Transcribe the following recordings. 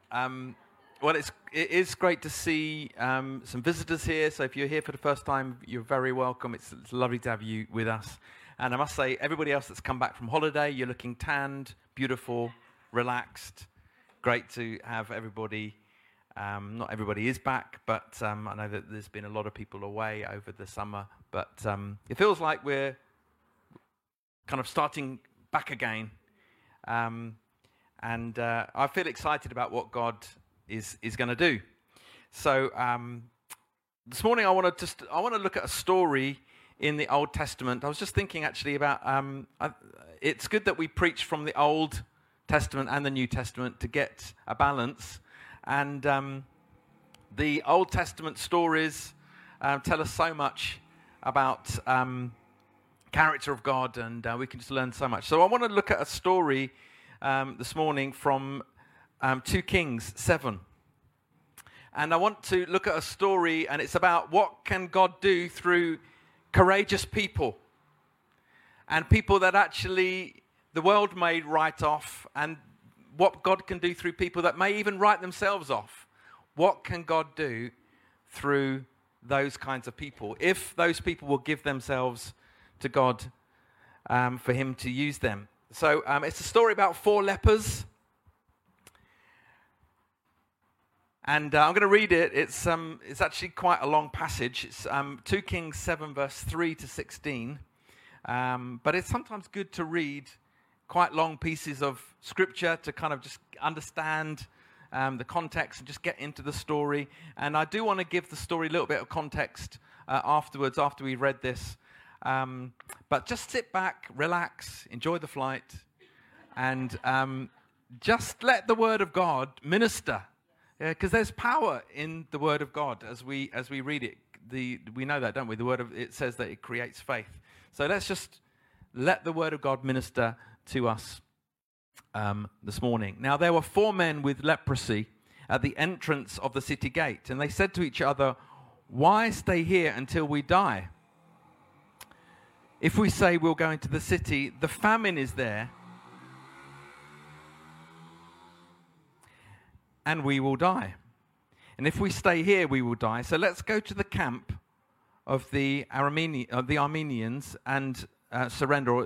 Um, well, it is great to see some visitors here. So if you're here for the first time, you're very welcome. It's lovely to have you with us. And I must say, everybody else that's come back from holiday, you're looking tanned, beautiful, relaxed. Great to have everybody. Not everybody is back, but I know that there's been a lot of people away over the summer. But it feels like we're kind of starting back again. And I feel excited about what God is going to do. So this morning I want to look at a story in the Old Testament. I was just thinking actually about it's good that we preach from the Old Testament and the New Testament to get a balance. And the Old Testament stories tell us so much about character of God, and we can just learn so much. So I want to look at a story this morning from 2 Kings 7. And I want to look at a story, and it's about what can God do through courageous people. And people that actually the world may write off, and what God can do through people that may even write themselves off. What can God do through those kinds of people, if those people will give themselves to God for Him to use them? So it's a story about 4 lepers. And I'm going to read it. It's actually quite a long passage. It's 2 Kings 7, verse 3 to 16. But it's sometimes good to read quite long pieces of scripture to kind of just understand the context and just get into the story. And I do want to give the story a little bit of context afterwards, after we read this. But just sit back, relax, enjoy the flight, and just let the Word of God minister. Because there's power in the Word of God as we read it. We know that, don't we? It says that it creates faith. So let's just let the Word of God minister to us this morning. Now there were 4 men with leprosy at the entrance of the city gate, and they said to each other, "Why stay here until we die? If we say we'll go into the city, the famine is there, and we will die. And if we stay here, we will die. So let's go to the camp of the Armenians and surrender.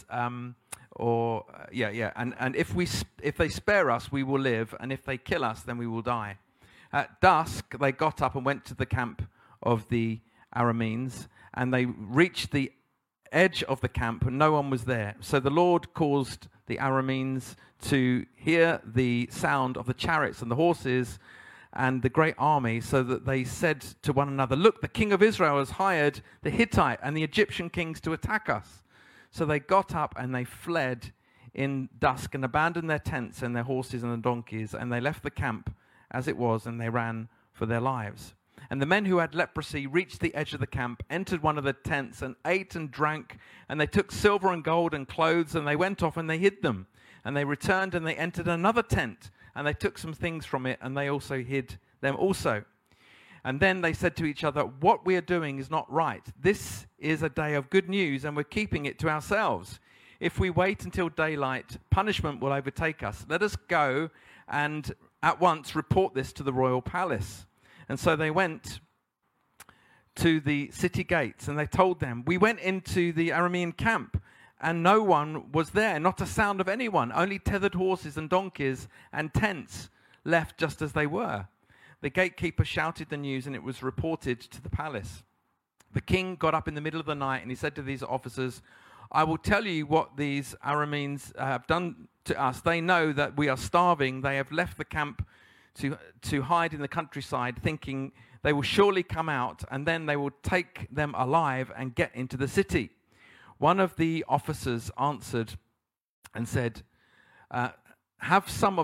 And if they spare us, we will live, and if they kill us, then we will die." At dusk, they got up and went to the camp of the Arameans, and they reached the edge of the camp, and no one was there. So the Lord caused the Arameans to hear the sound of the chariots and the horses and the great army, so that they said to one another, "Look, the king of Israel has hired the Hittite and the Egyptian kings to attack us." So they got up and they fled in dusk and abandoned their tents and their horses and the donkeys, and they left the camp as it was, and they ran for their lives. And the men who had leprosy reached the edge of the camp, entered one of the tents, and ate and drank. And they took silver and gold and clothes, and they went off and they hid them. And they returned and they entered another tent, and they took some things from it, and they also hid them also. And then they said to each other, "What we are doing is not right. This is a day of good news, and we're keeping it to ourselves. If we wait until daylight, punishment will overtake us. Let us go and at once report this to the royal palace." And so they went to the city gates, and they told them, "We went into the Aramean camp, and no one was there, not a sound of anyone, only tethered horses and donkeys and tents left just as they were." The gatekeeper shouted the news, and it was reported to the palace. The king got up in the middle of the night, and he said to these officers, "I will tell you what these Arameans have done to us. They know that we are starving. They have left the camp to hide in the countryside, thinking they will surely come out, and then they will take them alive and get into the city." One of the officers answered and said, have some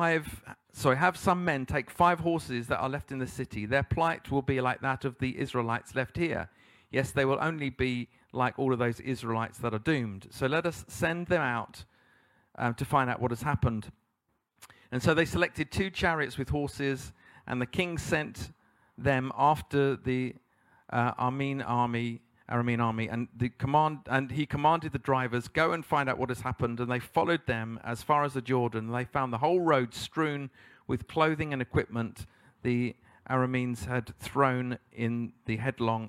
men take 5 horses that are left in the city. Their plight will be like that of the Israelites left here. Yes, they will only be like all of those Israelites that are doomed. So let us send them out to find out what has happened. And so they selected 2 chariots with horses, and the king sent them after the Aramean army, and he commanded the drivers, "Go and find out what has happened." And they followed them as far as the Jordan. They found the whole road strewn with clothing and equipment the Arameans had thrown in the headlong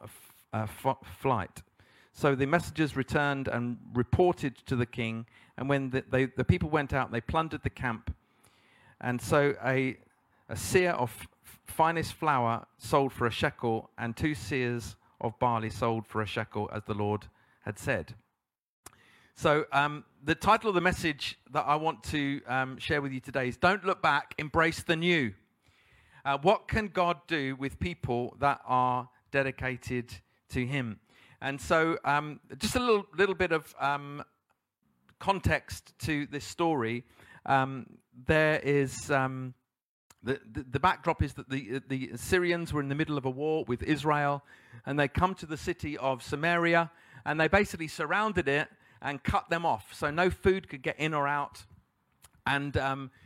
flight. So the messengers returned and reported to the king, and when the people went out, they plundered the camp. And so a seah of finest flour sold for a shekel, and 2 seahs of barley sold for a shekel, as the Lord had said. So the title of the message that I want to share with you today is Don't Look Back, Embrace the New. What can God do with people that are dedicated to Him? And so just a little bit of context to this story. There is the backdrop is that the Assyrians were in the middle of a war with Israel, and they come to the city of Samaria, and they basically surrounded it and cut them off, so no food could get in or out. And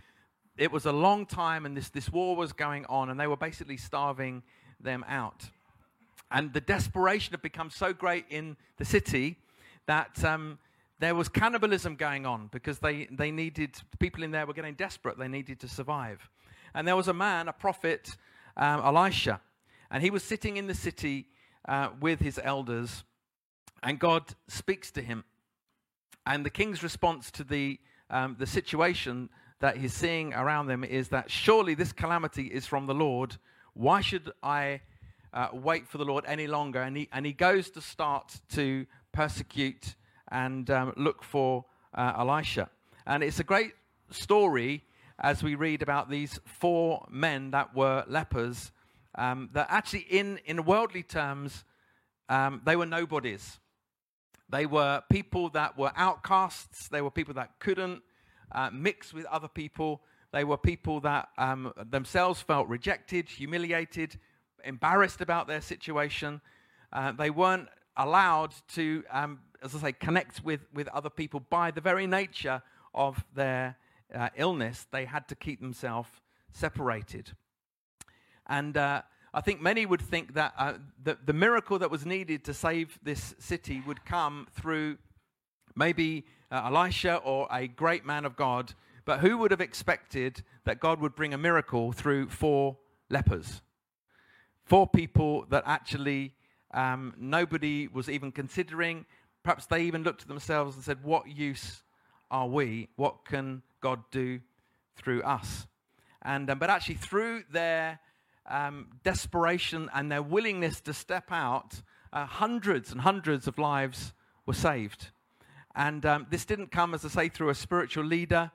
it was a long time, and this war was going on, and they were basically starving them out. And the desperation had become so great in the city that there was cannibalism going on, because they needed, the people in there were getting desperate. They needed to survive. And there was a man, a prophet, Elisha, and he was sitting in the city with his elders, and God speaks to him. And the king's response to the situation that he's seeing around them is that surely this calamity is from the Lord. Why should I wait for the Lord any longer? And he goes to start to persecute and look for Elisha. And it's a great story as we read about these 4 men that were lepers, that actually in worldly terms, they were nobodies. They were people that were outcasts. They were people that couldn't mix with other people. They were people that themselves felt rejected, humiliated, embarrassed about their situation. They weren't allowed to, as I say, connect with other people by the very nature of their illness. They had to keep themselves separated. And I think many would think that the miracle that was needed to save this city would come through maybe Elisha or a great man of God. But who would have expected that God would bring a miracle through 4 lepers? 4 people that actually nobody was even considering. Perhaps they even looked at themselves and said, what use are we? What can God do through us? And but actually through their desperation and their willingness to step out, hundreds and hundreds of lives were saved. And this didn't come, as I say, through a spiritual leader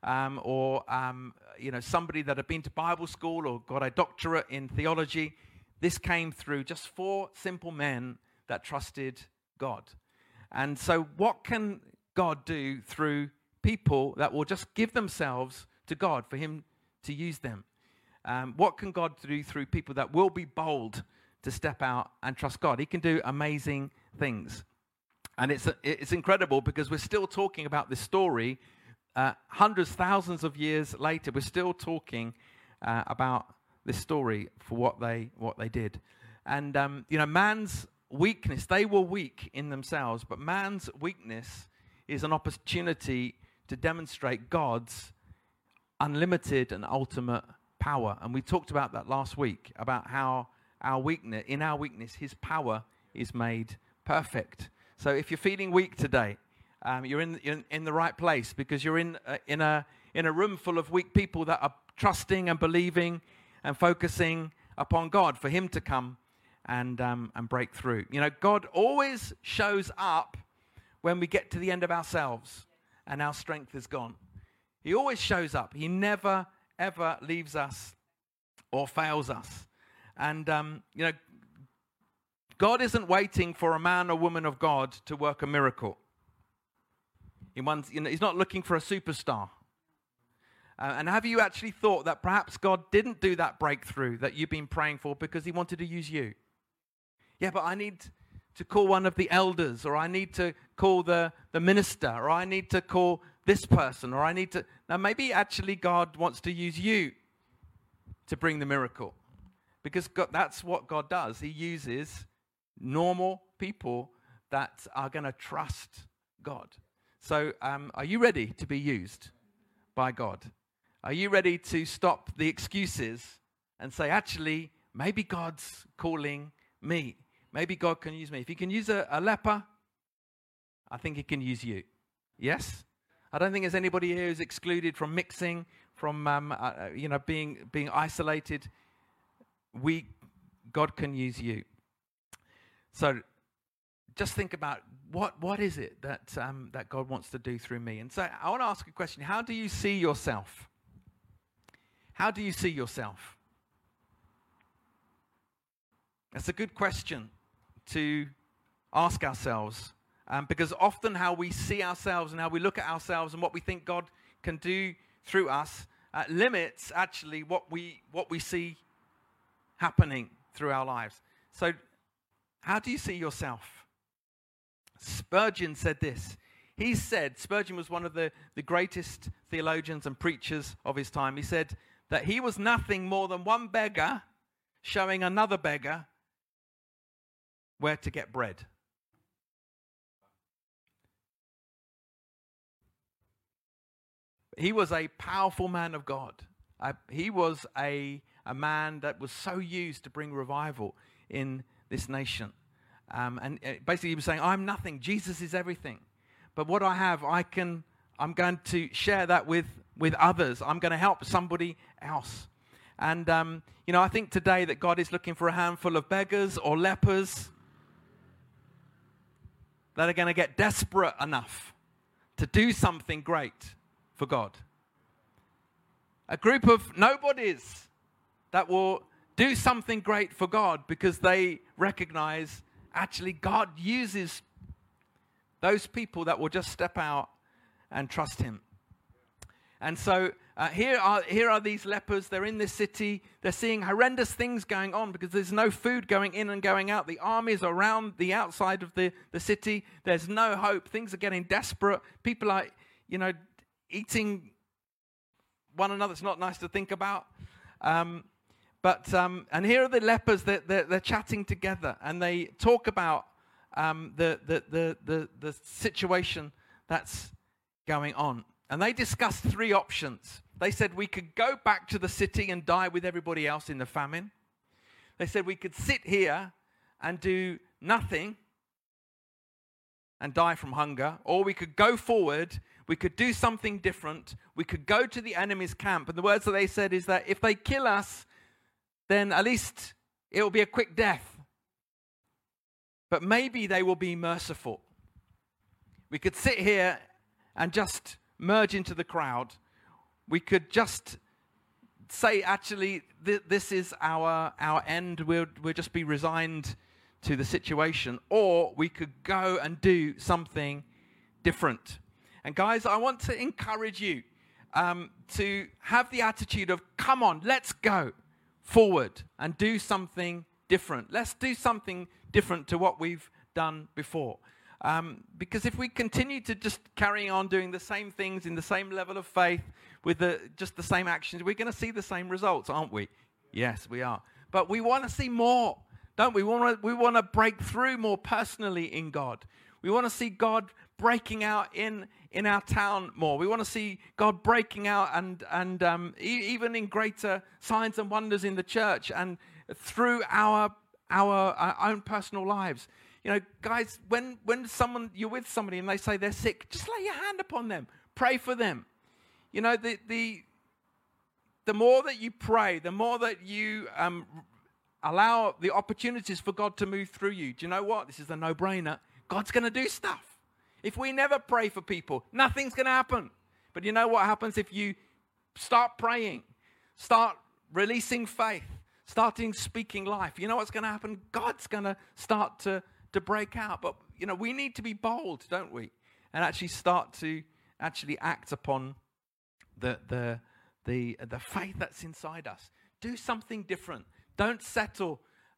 or somebody that had been to Bible school or got a doctorate in theology. This came through just 4 simple men that trusted God. And so what can God do through people that will just give themselves to God for Him to use them? What can God do through people that will be bold to step out and trust God? He can do amazing things. And it's incredible because we're still talking about this story hundreds, thousands of years later. We're still talking about this story for what they did. And, man's weakness, they were weak in themselves, but man's weakness is an opportunity to demonstrate God's unlimited and ultimate power. And we talked about that last week, about how in our weakness, His power is made perfect. So if you're feeling weak today, you're in the right place, because you're in a room full of weak people that are trusting and believing and focusing upon God for Him to come and break through. God always shows up when we get to the end of ourselves and our strength is gone. He always shows up. He never, ever leaves us or fails us. And, God isn't waiting for a man or woman of God to work a miracle. He's not looking for a superstar. And have you actually thought that perhaps God didn't do that breakthrough that you've been praying for because He wanted to use you? Yeah, but I need to call one of the elders, or I need to call the minister, or I need to call this person, or I need to... Now, maybe actually God wants to use you to bring the miracle. Because that's what God does. He uses normal people that are going to trust God. So are you ready to be used by God? Are you ready to stop the excuses and say, actually, maybe God's calling me. Maybe God can use me. If he can use a leper, I think he can use you. Yes? I don't think there's anybody here who's excluded from mixing, from being isolated. God can use you. So just think about what is it that God wants to do through me. And so I want to ask a question. How do you see yourself? How do you see yourself? That's a good question to ask ourselves, because often how we see ourselves and how we look at ourselves and what we think God can do through us limits actually what we see happening through our lives. So how do you see yourself? Spurgeon said this. He said, Spurgeon was one of the greatest theologians and preachers of his time. He said that he was nothing more than one beggar showing another beggar where to get bread. He was a powerful man of God. He was a man that was so used to bring revival in this nation. And basically he was saying, I'm nothing. Jesus is everything. But what I have, I'm going to share that with others. I'm going to help somebody else. And, I think today that God is looking for a handful of beggars or lepers that are going to get desperate enough to do something great for God. A group of nobodies that will do something great for God because they recognize actually God uses those people that will just step out and trust him. And so here are these lepers. They're in this city. They're seeing horrendous things going on because there's no food going in and going out. The armies are around the outside of the city. There's no hope. Things are getting desperate. People are, eating one another. It's not nice to think about. And here are the lepers. They're chatting together and they talk about the situation that's going on. And they discussed three options. They said we could go back to the city and die with everybody else in the famine. They said we could sit here and do nothing and die from hunger. Or we could go forward, we could do something different. We could go to the enemy's camp. And the words that they said is that if they kill us, then at least it will be a quick death. But maybe they will be merciful. We could sit here and just merge into the crowd. We could just say, actually, this is our end. We'll just be resigned to the situation. Or we could go and do something different. And guys, I want to encourage you to have the attitude of, come on, let's go forward and do something different. Let's do something different to what we've done before. Because if we continue to just carry on doing the same things in the same level of faith with just the same actions, we're going to see the same results, aren't we? Yes, we are. But we want to see more, don't we? We want to break through more personally in God. We want to see God breaking out in our town more. We want to see God breaking out and even in greater signs and wonders in the church and through our own personal lives. Guys, when you're with somebody and they say they're sick, just lay your hand upon them. Pray for them. The more that you pray, the more that you allow the opportunities for God to move through you. Do you know what? This is a no-brainer. God's going to do stuff. If we never pray for people, nothing's going to happen. But you know what happens if you start praying, start releasing faith, starting speaking life? You know what's going to happen? God's going to start to break out. But, we need to be bold, don't we? And actually start to act upon the faith that's inside us. Do something different. Don't settle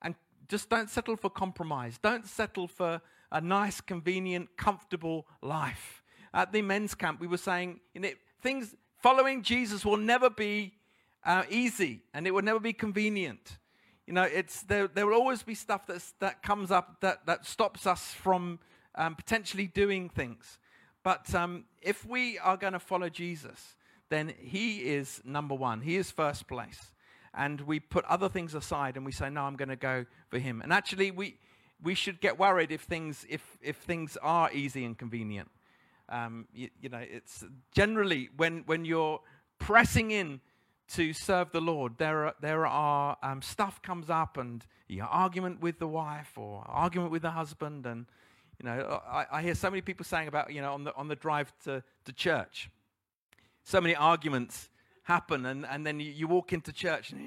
for compromise. Don't settle for a nice, convenient, comfortable life. At the men's camp, we were saying, things following Jesus will never be easy, and it will never be convenient. There will always be stuff that comes up that stops us from potentially doing things. But if we are going to follow Jesus, then he is number one. He is first place. And we put other things aside and we say, no, I'm going to go for him. And actually, we should get worried if things are easy and convenient. It's generally when you're pressing in to serve the Lord, there are stuff comes up, and argument with the wife or argument with the husband, and I hear so many people saying about on the drive to church, so many arguments happen, and then you walk into church and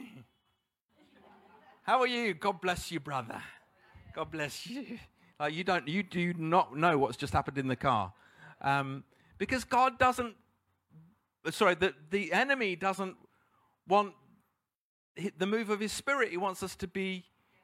how are you? God bless you, brother. God bless you. You do not know what's just happened in the car, because God doesn't. Sorry, the enemy doesn't want the move of his Spirit. He wants us to be,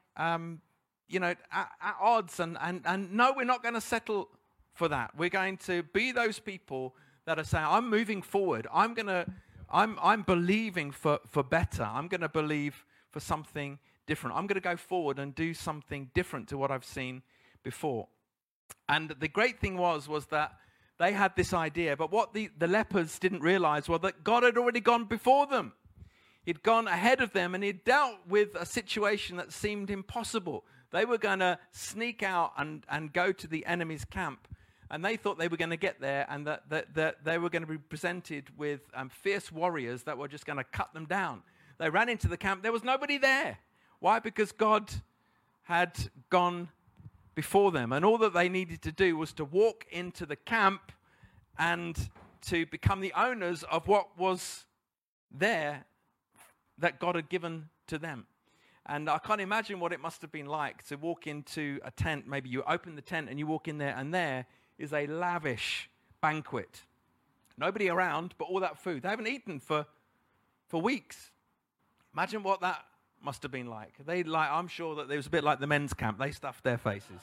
at odds, and no, we're not going to settle for that. We're going to be those people that are saying, I'm moving forward. I'm believing for better. I'm going to believe for something different. I'm going to go forward and do something different to what I've seen before. And the great thing was that they had this idea, but what the lepers didn't realize was that God had already gone before them. He'd gone ahead of them, and he'd dealt with a situation that seemed impossible. They were going to sneak out and go to the enemy's camp, and they thought they were going to get there, and that they were going to be presented with fierce warriors that were just going to cut them down. They ran into the camp. There was nobody there. Why? Because God had gone before them, and all that they needed to do was to walk into the camp and to become the owners of what was there that God had given to them. And I can't imagine what it must have been like to walk into a tent. Maybe you open the tent and you walk in there, and there is a lavish banquet. Nobody around, but all that food. They haven't eaten for weeks. Imagine what that must have been like. I'm sure that it was a bit like the men's camp. They stuffed their faces.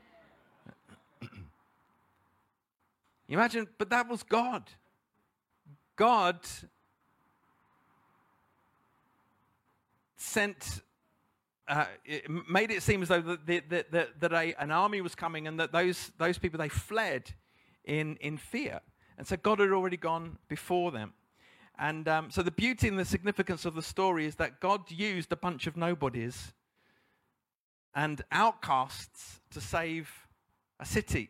Imagine, but that was God. God made it seem as though that an army was coming, and that those people, they fled in fear. And so God had already gone before them. And so the beauty and the significance of the story is that God used a bunch of nobodies and outcasts to save a city.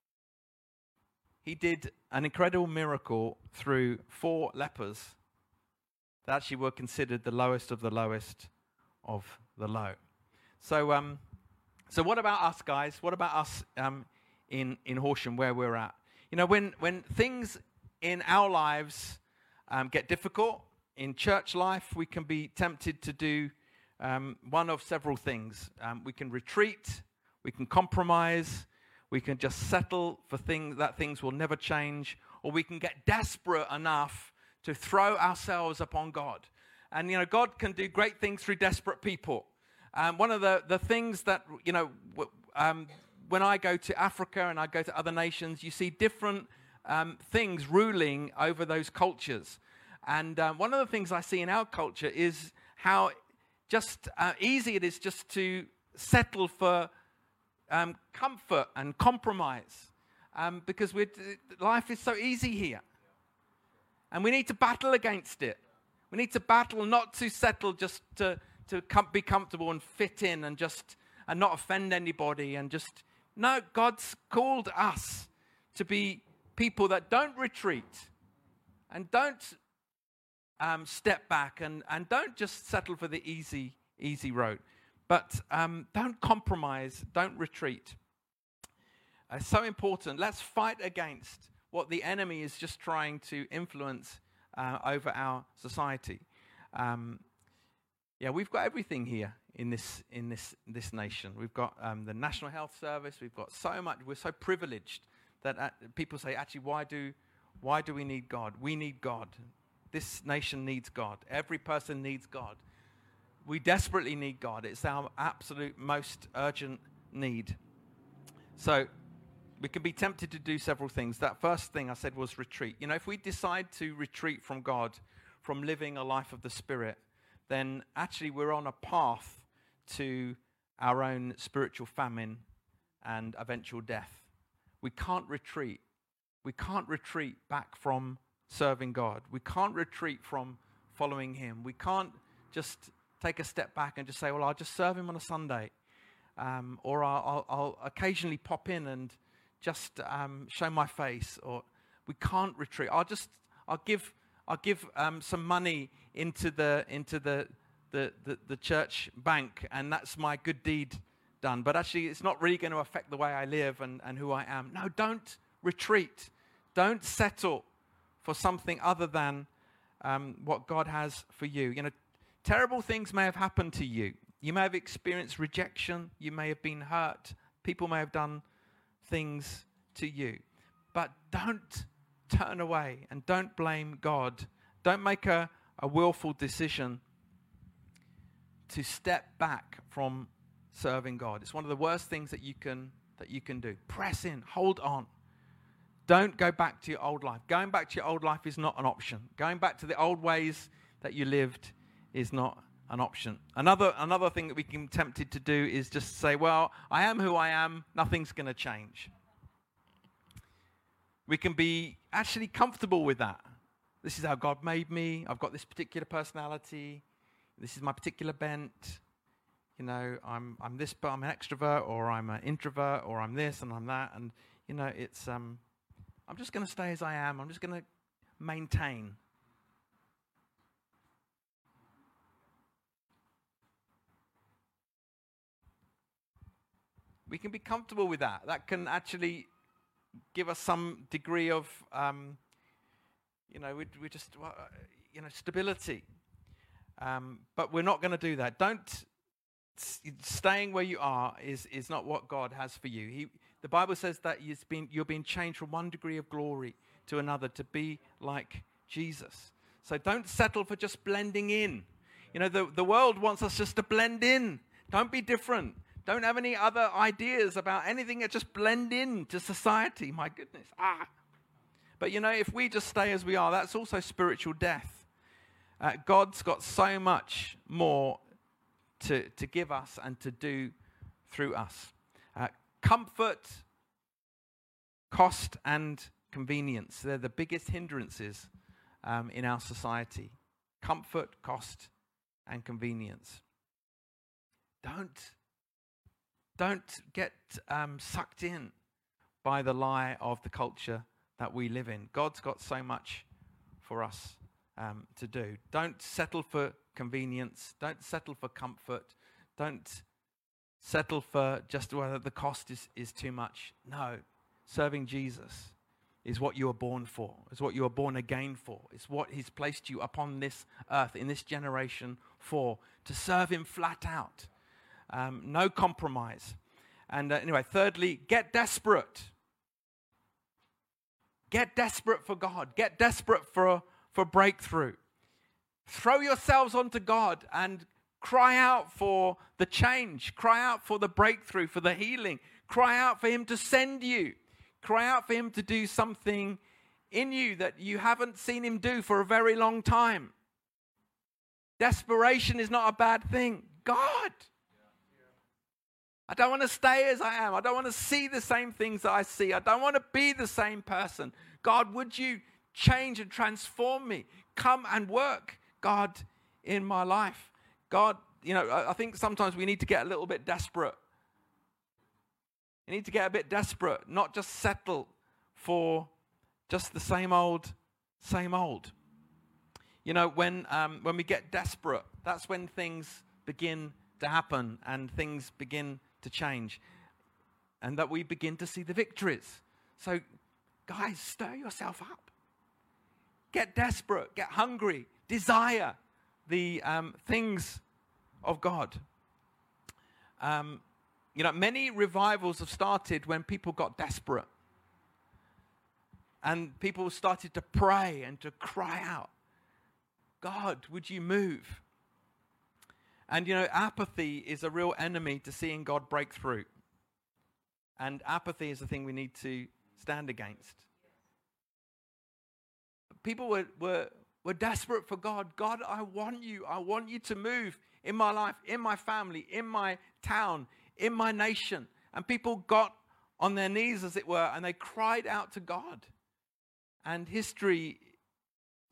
He did an incredible miracle through 4 lepers that actually were considered the lowest of the lowest of the low. So what about us, guys? What about us in Horsham, where we're at? When things in our lives get difficult, in church life, we can be tempted to do one of several things. We can retreat, we can compromise, we can just settle for things will never change, or we can get desperate enough to throw ourselves upon God. And, God can do great things through desperate people. One of the things that, when I go to Africa and I go to other nations, you see different things ruling over those cultures. And one of the things I see in our culture is how just easy it is just to settle for comfort and compromise, because life is so easy here. And we need to battle against it. We need to battle not to settle just to be comfortable and fit in and not offend anybody. No, God's called us to be people that don't retreat and don't step back and don't just settle for the easy road. But don't compromise, don't retreat. It's so important. Let's fight against what the enemy is just trying to influence over our society. We've got everything here in this nation. We've got the National Health Service. We've got so much. We're so privileged that people say, actually, why do we need God? We need God. This nation needs God. Every person needs God. We desperately need God. It's our absolute most urgent need. So we can be tempted to do several things. That first thing I said was retreat. If we decide to retreat from God, from living a life of the Spirit, then actually we're on a path to our own spiritual famine and eventual death. We can't retreat. We can't retreat back from serving God. We can't retreat from following him. We can't just take a step back and just say, well, I'll just serve him on a Sunday. Or I'll occasionally pop in and just show my face. Or we can't retreat. I'll give some money into the church bank, and that's my good deed done. But actually, it's not really going to affect the way I live and who I am. No, don't retreat. Don't settle for something other than what God has for you. You know, terrible things may have happened to you. You may have experienced rejection. You may have been hurt. People may have done things to you. But don't turn away and don't blame God. Don't make a willful decision to step back from serving God. It's one of the worst things that you can do. Press in, hold on. Don't go back to your old life. Going back to your old life is not an option. Going back to the old ways that you lived is not an option. Another thing that we can be tempted to do is just say, well, I am who I am. Nothing's going to change. We can be actually comfortable with that. This is how God made me. I've got this particular personality. This is my particular bent. You know, I'm this, but I'm an extrovert, or I'm an introvert, or I'm this and I'm that. And, you know, it's I'm just going to stay as I am. I'm just going to maintain. We can be comfortable with that. That can actually give us some degree of, we just, stability. But we're not going to do that. Staying where you are is not what God has for you. The Bible says that you're being changed from one degree of glory to another to be like Jesus. So don't settle for just blending in. You know, the world wants us just to blend in. Don't be different. Don't have any other ideas about anything. Just blend in to society. My goodness. But you know, if we just stay as we are, that's also spiritual death. God's got so much more to give us and to do through us. Comfort, cost, and convenience. They're the biggest hindrances in our society. Comfort, cost, and convenience. Don't get sucked in by the lie of the culture that we live in. God's got so much for us to do. Don't settle for convenience. Don't settle for comfort. Don't settle for just whether the cost is too much. No, serving Jesus is what you were born for. It's what you were born again for. It's what he's placed you upon this earth, in this generation for, to serve him flat out. No compromise. And anyway, thirdly, get desperate. Get desperate for God. Get desperate for breakthrough. Throw yourselves onto God and cry out for the change. Cry out for the breakthrough, for the healing. Cry out for him to send you. Cry out for him to do something in you that you haven't seen him do for a very long time. Desperation is not a bad thing. God, I don't want to stay as I am. I don't want to see the same things that I see. I don't want to be the same person. God, would you change and transform me? Come and work, God, in my life. God, you know, I think sometimes we need to get a little bit desperate. We need to get a bit desperate, not just settle for just the same old, same old. You know, when we get desperate, that's when things begin to happen and things begin to change, and that we begin to see the victories. So, guys, stir yourself up. Get desperate, get hungry, desire the things of God. You know, many revivals have started when people got desperate. And people started to pray and to cry out, God, would you move? And, you know, apathy is a real enemy to seeing God break through. And apathy is the thing we need to stand against. People were desperate for God. God, I want you. I want you to move in my life, in my family, in my town, in my nation. And people got on their knees, as it were, and they cried out to God. And history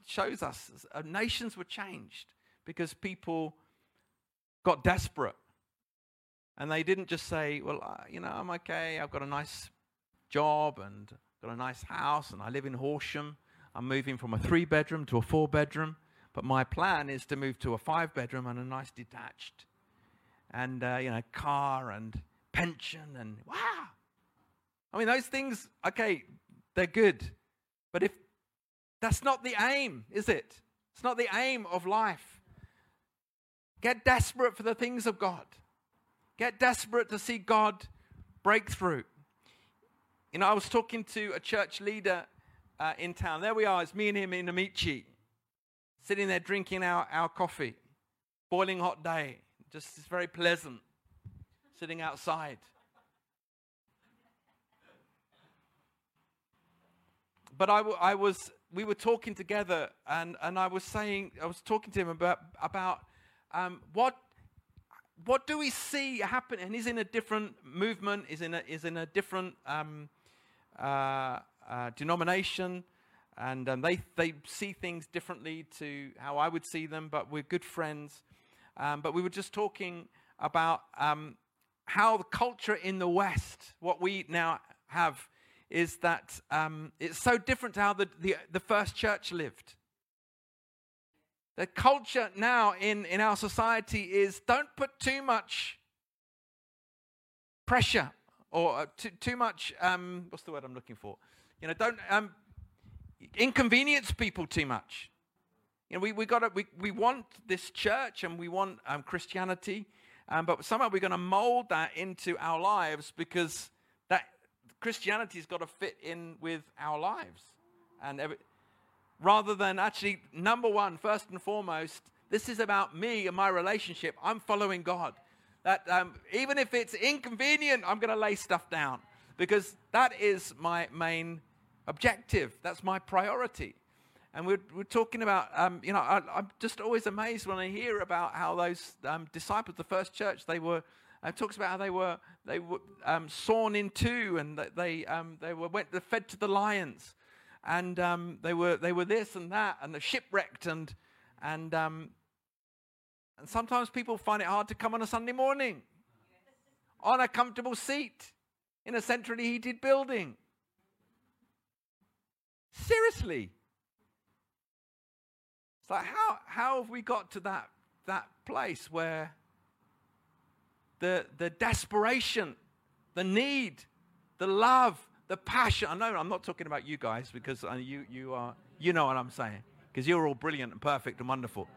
shows us nations were changed because people got desperate. And they didn't just say, well, I'm okay. I've got a nice job and got a nice house and I live in Horsham. I'm moving from a 3-bedroom to a 4-bedroom. But my plan is to move to a 5-bedroom and a nice detached. And, car and pension and wow. I mean, those things, okay, they're good. But if that's not the aim, is it? It's not the aim of life. Get desperate for the things of God. Get desperate to see God break through. I was talking to a church leader in town. There we are. It's me and him in Amici, sitting there drinking our coffee. Boiling hot day. Just it's very pleasant. Sitting outside. But we were talking together, and I was talking to him about what do we see happen? And he's in a different movement, is in a different denomination, and they see things differently to how I would see them. But we're good friends. But we were just talking about how the culture in the West, what we now have, is that it's so different to how the first church lived. The culture now in our society is don't put too much pressure or too much, what's the word I'm looking for? Don't inconvenience people too much. We want this church and we want Christianity, but somehow we're going to mold that into our lives because that Christianity's got to fit in with our lives. And rather than actually, number one, first and foremost, this is about me and my relationship. I'm following God. That even if it's inconvenient, I'm going to lay stuff down because that is my main objective. That's my priority. And we're talking about, I'm just always amazed when I hear about how those disciples, the first church, it talks about how they were sawn in two, and they went fed to the lions, and they were this and that, and they're shipwrecked, and sometimes people find it hard to come on a Sunday morning, on a comfortable seat, in a centrally heated building. Seriously. It's like, how have we got to that place where the desperation, the need, the love, the passion. I know I'm not talking about you guys because you know what I'm saying, because you're all brilliant and perfect and wonderful.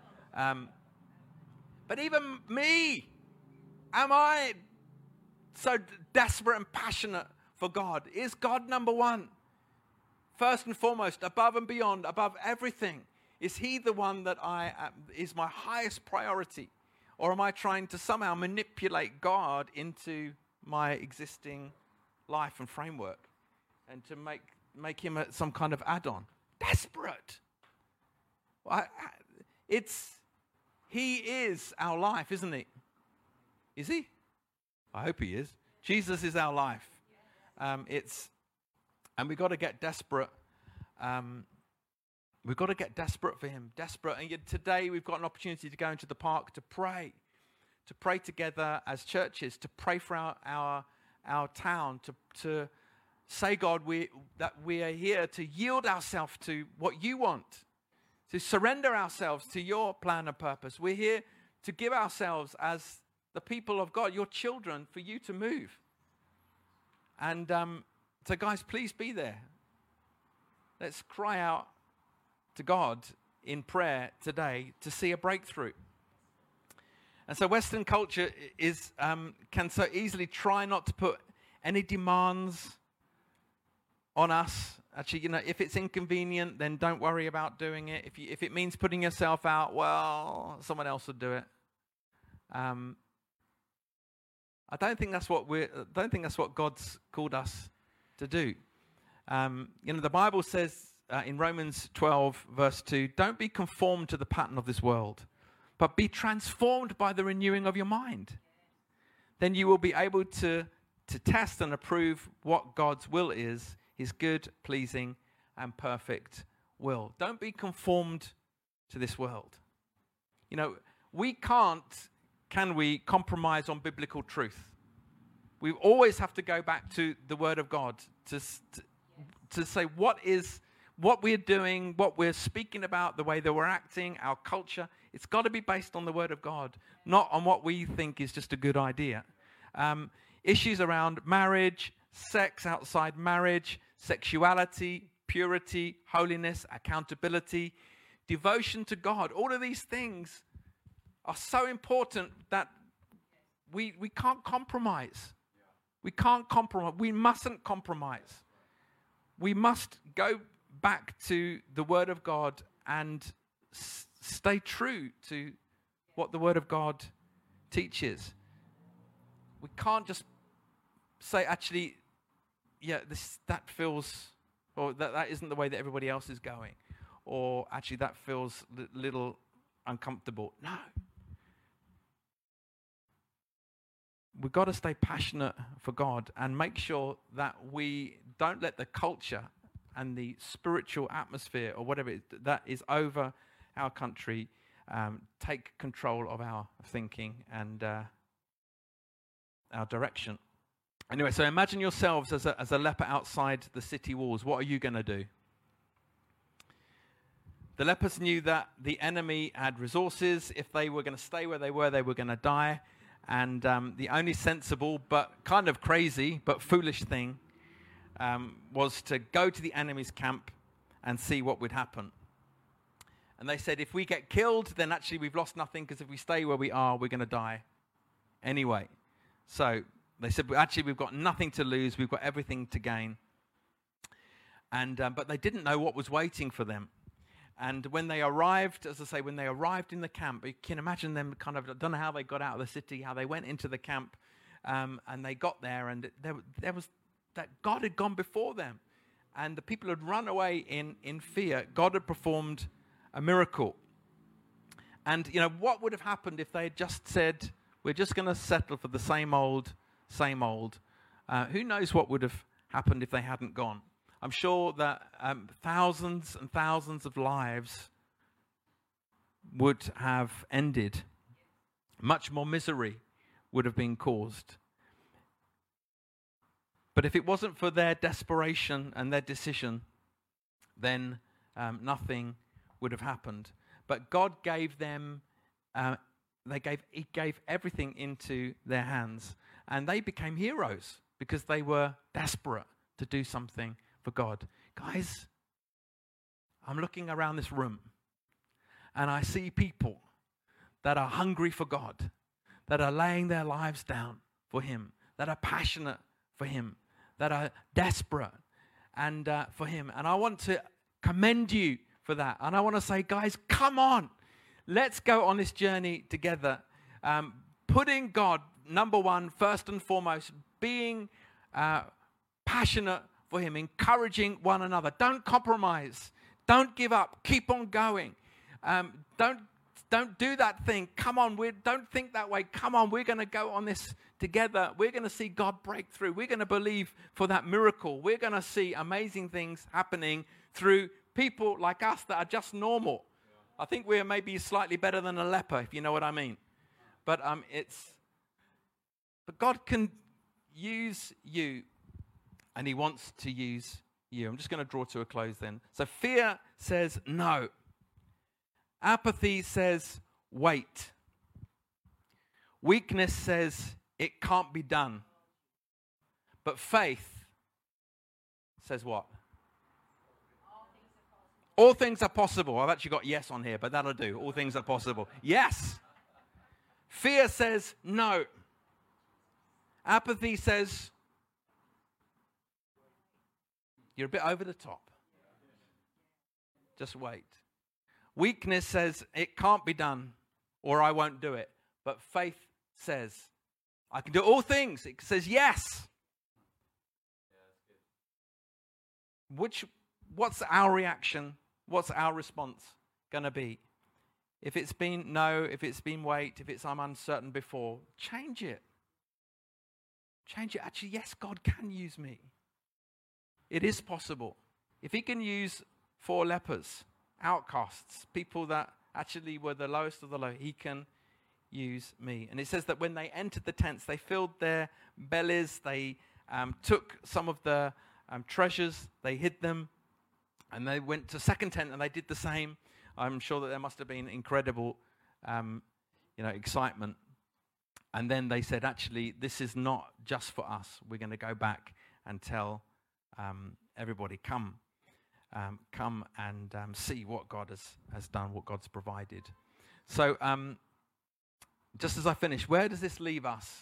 But even me, am I so desperate and passionate for God? Is God number one? First and foremost, above and beyond, above everything. Is he the one that is my highest priority? Or am I trying to somehow manipulate God into my existing life and framework and to make him some kind of add-on? Desperate. He is our life, isn't he? Is he? I hope he is. Jesus is our life. And we've got to get desperate. We've got to get desperate for him, desperate. And yet today we've got an opportunity to go into the park to pray together as churches, to pray for our town, to say, God, that we are here to yield ourselves to what you want, to surrender ourselves to your plan and purpose. We're here to give ourselves as the people of God, your children, for you to move. And so guys, please be there. Let's cry out to God in prayer today to see a breakthrough. And so Western culture can so easily try not to put any demands on us. Actually, if it's inconvenient, then don't worry about doing it. If it means putting yourself out, well, someone else will do it. I don't think that's what God's called us to do. The Bible says in Romans 12, verse 2, don't be conformed to the pattern of this world, but be transformed by the renewing of your mind. Then you will be able to test and approve what God's will is, his good, pleasing, and perfect will. Don't be conformed to this world. You know, we can't, can we, compromise on biblical truth? We always have to go back to the Word of God to say what we're doing, what we're speaking about, the way that we're acting, our culture. It's got to be based on the Word of God, not on what we think is just a good idea. Issues around marriage, sex outside marriage, sexuality, purity, holiness, accountability, devotion to God. All of these things are so important that we can't compromise. We can't compromise. We mustn't compromise. We must go back to the Word of God and stay true to what the Word of God teaches. We can't just say, actually, yeah, that feels, or that isn't the way that everybody else is going, or actually that feels a little uncomfortable. No. We've got to stay passionate for God and make sure that we don't let the culture and the spiritual atmosphere or whatever that is over our country take control of our thinking and our direction. Anyway, so imagine yourselves as a leper outside the city walls. What are you going to do? The lepers knew that the enemy had resources. If they were going to stay where they were going to die. And the only sensible but kind of crazy but foolish thing was to go to the enemy's camp and see what would happen. And they said, if we get killed, then actually we've lost nothing, because if we stay where we are, we're going to die anyway. So they said, well, actually, we've got nothing to lose. We've got everything to gain. And but they didn't know what was waiting for them. And when they arrived, as I say, when they arrived in the camp, you can imagine them kind of, I don't know how they got out of the city, how they went into the camp, and they got there, and there was that God had gone before them. And the people had run away in fear. God had performed a miracle. And, you know, what would have happened if they had just said, we're just going to settle for the same old, same old? Who knows what would have happened if they hadn't gone? I'm sure that thousands and thousands of lives would have ended. Much more misery would have been caused. But if it wasn't for their desperation and their decision, then nothing would have happened. But God gave them, He gave everything into their hands. And they became heroes because they were desperate to do something for God. Guys, I'm looking around this room and I see people that are hungry for God, that are laying their lives down for Him, that are passionate for Him, that are desperate and for Him. And I want to commend you for that. And I want to say, guys, come on. Let's go on this journey together. Putting God, number one, first and foremost, being passionate for Him, encouraging one another. Don't compromise. Don't give up. Keep on going. Don't do that thing. Come on, don't think that way. Come on, we're going to go on this together. We're going to see God break through. We're going to believe for that miracle. We're going to see amazing things happening through people like us that are just normal. I think we're maybe slightly better than a leper, if you know what I mean. But God can use you, and He wants to use you. I'm just going to draw to a close then. So fear says no. Apathy says wait. Weakness says it can't be done. But faith says what? All things are possible. I've actually got yes on here, but that'll do. All things are possible. Yes. Fear says no. Apathy says you're a bit over the top. Just wait. Weakness says it can't be done, or I won't do it. But faith says I can do all things. It says yes. What's our reaction? What's our response going to be? If it's been no, if it's been wait, if it's I'm uncertain before, change it. Change it. Actually, yes, God can use me. It is possible. If He can use 4 lepers, outcasts, people that actually were the lowest of the low. He can use me. And it says that when they entered the tents, they filled their bellies, they took some of the treasures, they hid them, and they went to second tent and they did the same. I'm sure that there must have been incredible excitement. And then they said, actually, this is not just for us. We're going to go back and tell everybody, come and see what God has done, what God's provided. So just as I finish, where does this leave us?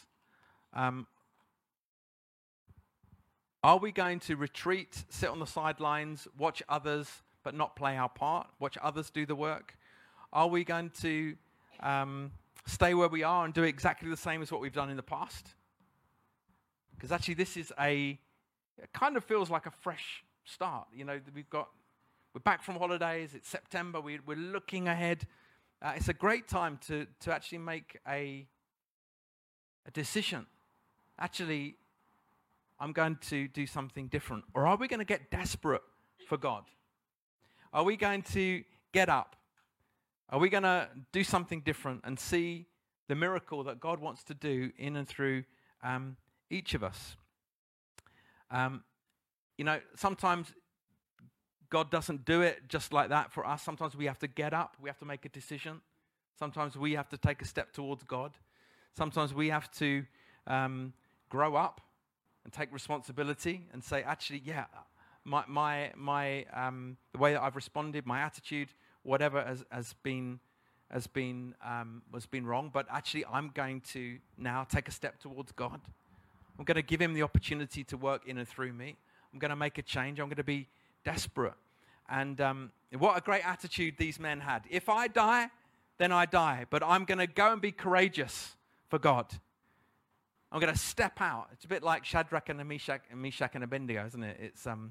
Are we going to retreat, sit on the sidelines, watch others, but not play our part, watch others do the work? Are we going to stay where we are and do exactly the same as what we've done in the past? Because actually it kind of feels like a fresh start. You know, we're back from holidays, it's September, we're looking ahead. It's a great time to actually make a decision. Actually, I'm going to do something different. Or are we going to get desperate for God? Are we going to get up? Are we going to do something different and see the miracle that God wants to do in and through each of us? Sometimes God doesn't do it just like that for us. Sometimes we have to get up. We have to make a decision. Sometimes we have to take a step towards God. Sometimes we have to grow up and take responsibility and say, actually, yeah, my the way that I've responded, my attitude, whatever has been wrong. But actually, I'm going to now take a step towards God. I'm going to give him the opportunity to work in and through me. I'm going to make a change. I'm going to be desperate. And what a great attitude these men had. If I die, then I die. But I'm going to go and be courageous for God. I'm going to step out. It's a bit like Shadrach and Meshach and Abednego, isn't it? It's So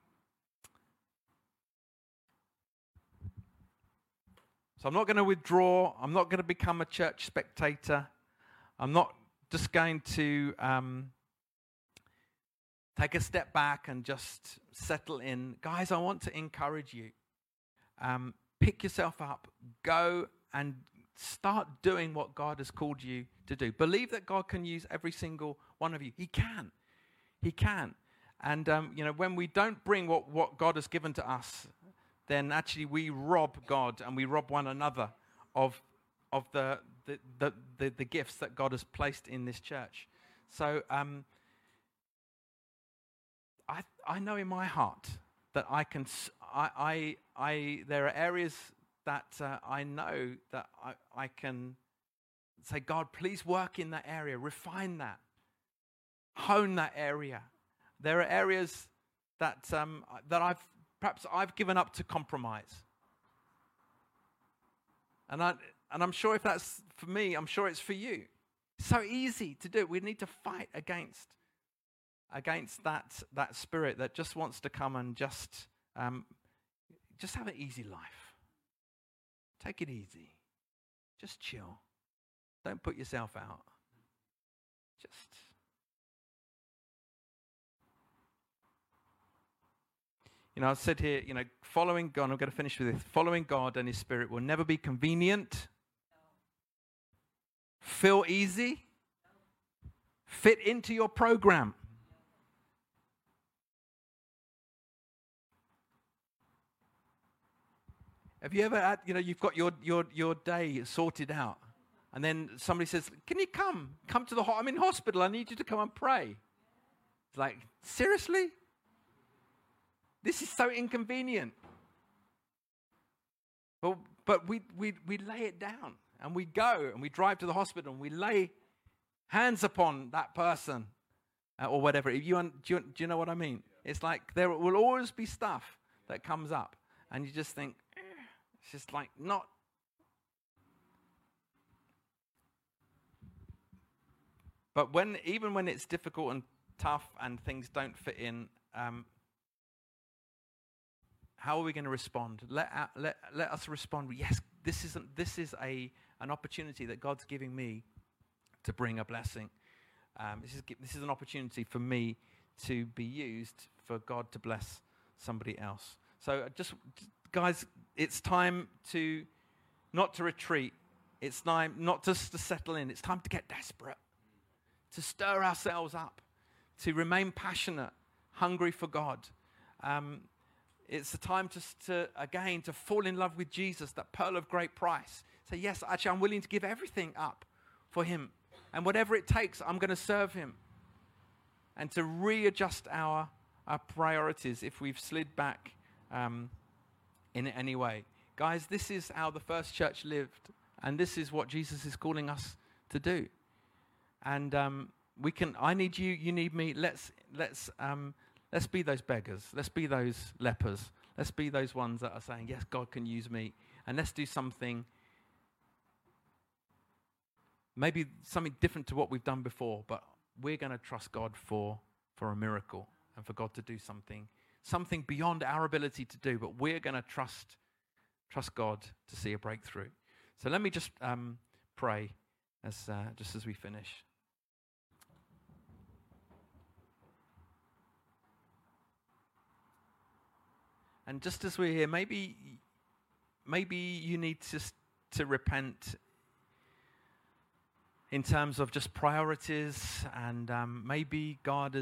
I'm not going to withdraw. I'm not going to become a church spectator. I'm not just going to take a step back and just settle in. Guys, I want to encourage you. Pick yourself up. Go and start doing what God has called you to do. Believe that God can use every single one of you. He can. He can. And, when we don't bring what God has given to us, then actually we rob God and we rob one another of the gifts that God has placed in this church. So I know in my heart that there are areas that I know that I can say, God, please work in that area, refine that, hone that area. There are areas that I've given up to compromise. And I'm sure if that's for me, I'm sure it's for you. It's so easy to do. We need to fight against that spirit that just wants to come and just have an easy life. Take it easy. Just chill. Don't put yourself out. I said here, following God, I'm going to finish with this. Following God and his spirit will never be convenient, feel easy, fit into your program. Have you ever had, you've got your day sorted out, and then somebody says, can you come to the I'm in hospital, I need you to come and pray. It's like, seriously? This is so inconvenient. But we lay it down, and we go, and we drive to the hospital, and we lay hands upon that person, or whatever. Do you know what I mean? It's like there will always be stuff that comes up, and you just think, it's just like not. But even when it's difficult and tough and things don't fit in, how are we going to respond? Let us respond. Yes, this is an opportunity that God's giving me to bring a blessing. This is an opportunity for me to be used for God to bless somebody else. So guys, it's time not to retreat. It's time not just to settle in. It's time to get desperate, to stir ourselves up, to remain passionate, hungry for God. It's the time to fall in love with Jesus, that pearl of great price. Say, yes, actually, I'm willing to give everything up for him. And whatever it takes, I'm going to serve him. And to readjust our priorities if we've slid back in any way. Guys, this is how the first church lived. And this is what Jesus is calling us to do. And I need you, you need me. Let's be those beggars. Let's be those lepers. Let's be those ones that are saying, yes, God can use me. And let's do something, maybe something different to what we've done before, but we're going to trust God for a miracle and for God to do something beyond our ability to do, but we're going to trust God to see a breakthrough. So let me just pray just as we finish. And just as we're here, maybe you need to repent in terms of just priorities, and maybe God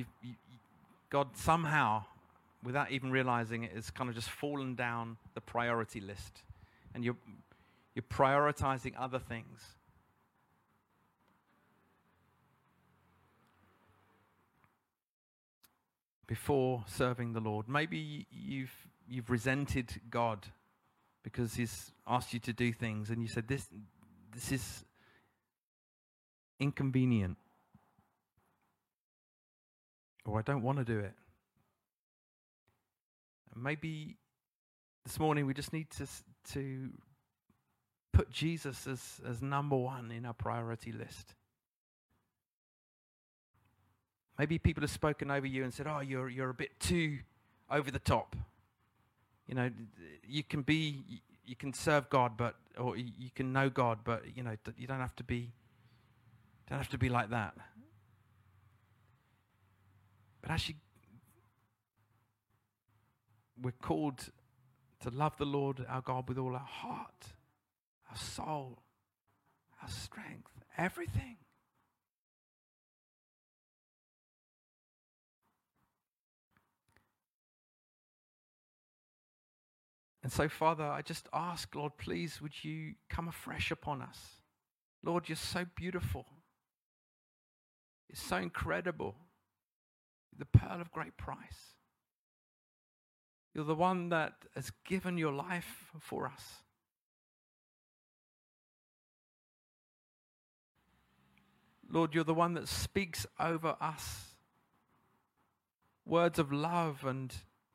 somehow, without even realizing it, has kind of just fallen down the priority list, and you're prioritizing other things. Before serving the Lord. Maybe you've resented God because he's asked you to do things, and you said, this is inconvenient, or I don't want to do it. And maybe this morning we just need to put Jesus as number one in our priority list. Maybe people have spoken over you and said, "Oh, you're a bit too over the top. You know, you can serve God, or you can know God, but you know, you don't have to be like that." But actually, we're called to love the Lord our God with all our heart, our soul, our strength, everything. And so, Father, I just ask, Lord, please, would you come afresh upon us? Lord, you're so beautiful. You're so incredible. You're the pearl of great price. You're the one that has given your life for us. Lord, you're the one that speaks over us words of love and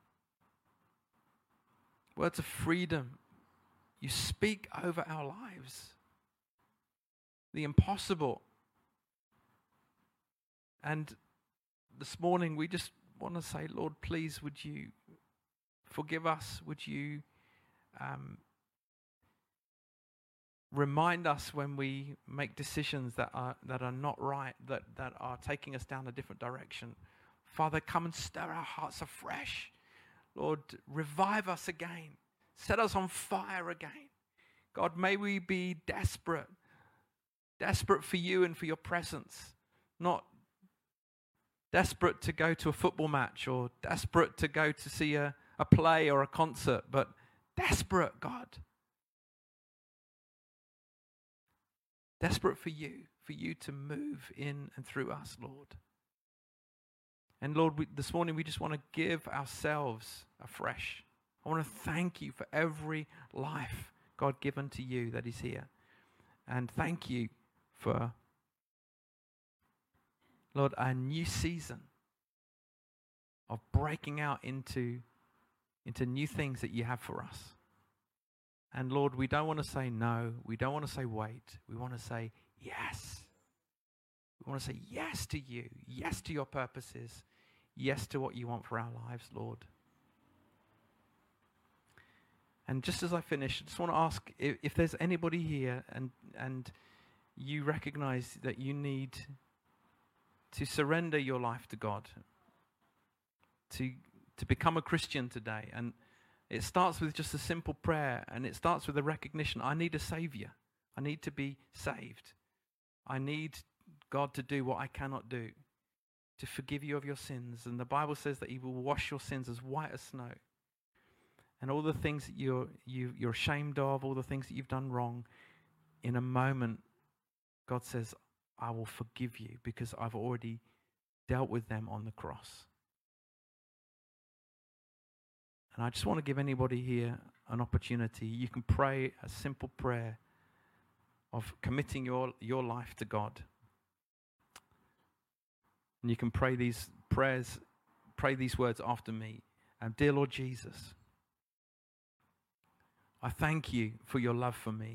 words of freedom. You speak over our lives, the impossible. And this morning we just want to say, Lord, please, would you forgive us? Would you remind us when we make decisions that are not right, that are taking us down a different direction? Father, come and stir our hearts afresh. Lord, revive us again. Set us on fire again. God, may we be desperate for you and for your presence. Not desperate to go to a football match or desperate to go to see a play or a concert, but desperate, God. Desperate for you to move in and through us, Lord. And Lord, this morning we just want to give ourselves afresh. I want to thank you for every life, God, given to you that is here. And thank you for, Lord, a new season of breaking out into new things that you have for us. And Lord, we don't want to say no. We don't want to say wait. We want to say yes. We want to say yes to you, yes to your purposes, yes to what you want for our lives, Lord. And just as I finish, I just want to ask if there's anybody here and you recognize that you need to surrender your life to God, to become a Christian today. And It starts with just a simple prayer, and it starts with a recognition. I need a Savior. I need to be saved. I need God to do what I cannot do, to forgive you of your sins. And the Bible says that he will wash your sins as white as snow. And all the things that you're ashamed of, all the things that you've done wrong, in a moment, God says, I will forgive you because I've already dealt with them on the cross. And I just want to give anybody here an opportunity. You can pray a simple prayer of committing your life to God. And you can pray these prayers, pray these words after me. Dear Lord Jesus, I thank you for your love for me.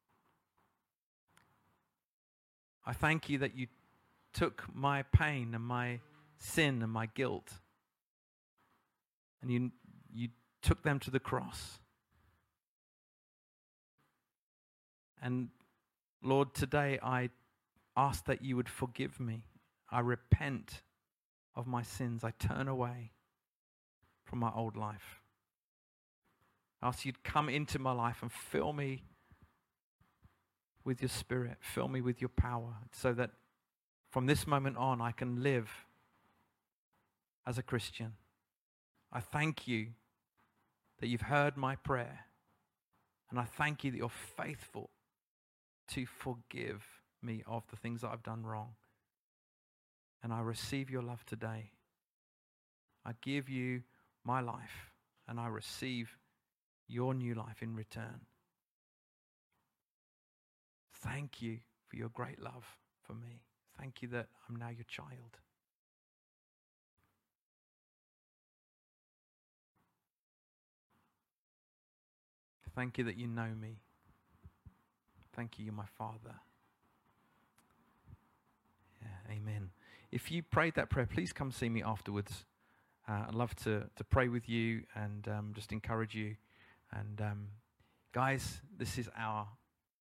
I thank you that you took my pain and my sin and my guilt, and you took them to the cross. And Lord, today I ask that you would forgive me. I repent of my sins. I turn away from my old life. I ask you'd come into my life and fill me with your Spirit. Fill me with your power so that from this moment on I can live as a Christian. I thank you that you've heard my prayer. And I thank you that you're faithful to forgive me of the things that I've done wrong. And I receive your love today. I give you my life and I receive your new life in return. Thank you for your great love for me. Thank you that I'm now your child. Thank you that you know me. Thank you, you're my Father. Yeah, amen. If you prayed that prayer, please come see me afterwards. I'd love to pray with you and just encourage you. And guys, this is our